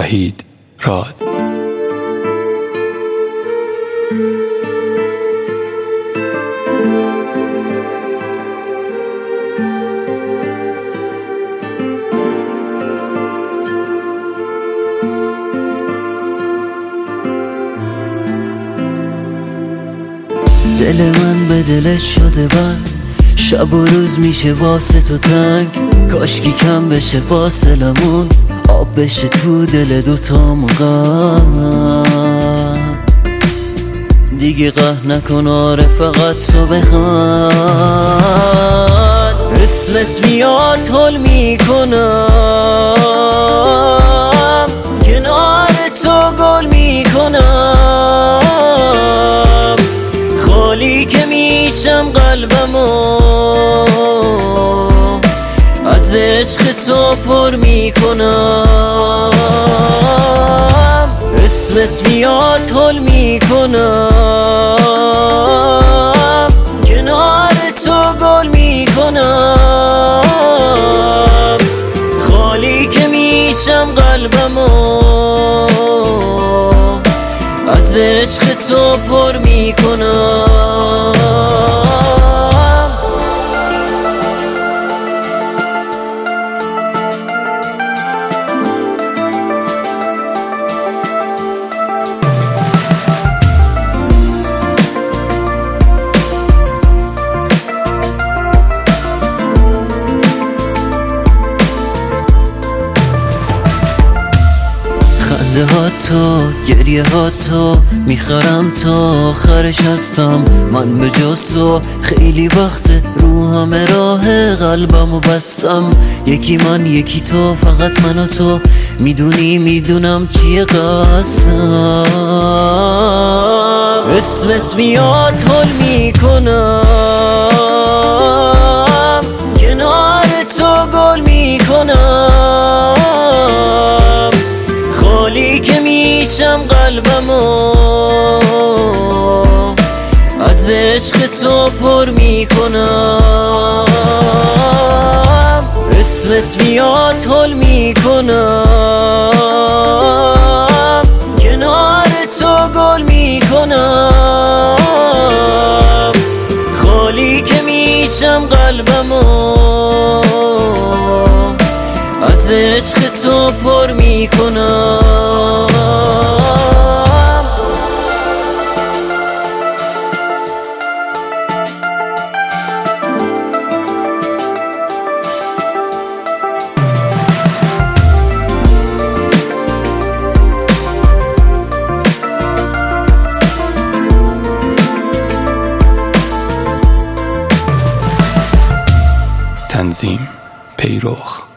وحید راد. دل من به دلش شده بند، شب و روز میشه واسه تو تنگ. کاشکی کم بشه فاصلمون، آب بشه تو دل دوتامون غم. دیگه قهر نکن آره فقط تو بخند. اسمت میاد حل میکنم، کنار تو گل میکنم. خالی که میشم قلبمو از عشق تو پر میکنم. اسمت میاد حل میکنم، کنار تو گل میکنم. خالی که میشم قلبمو از عشق تو پر میکنم. خنده ها تو، گریه ها تو، میخرم تا آخرش هستم. من به جز تو خیلی وقته رو همه راه قلبمو بستم. یکی من یکی تو، فقط من و تو، میدونم چیه قصدم. اسمت میاد حل میکنم، کنار تو گل میکنم. خالی که میشم قلبمو از عشق تو پر میکنم. اسمت میاد حل میکنم، کنار تو گل میکنم. خالی که میشم قلبمو از عشق تو پر میکنم. تنظیم پیروخ.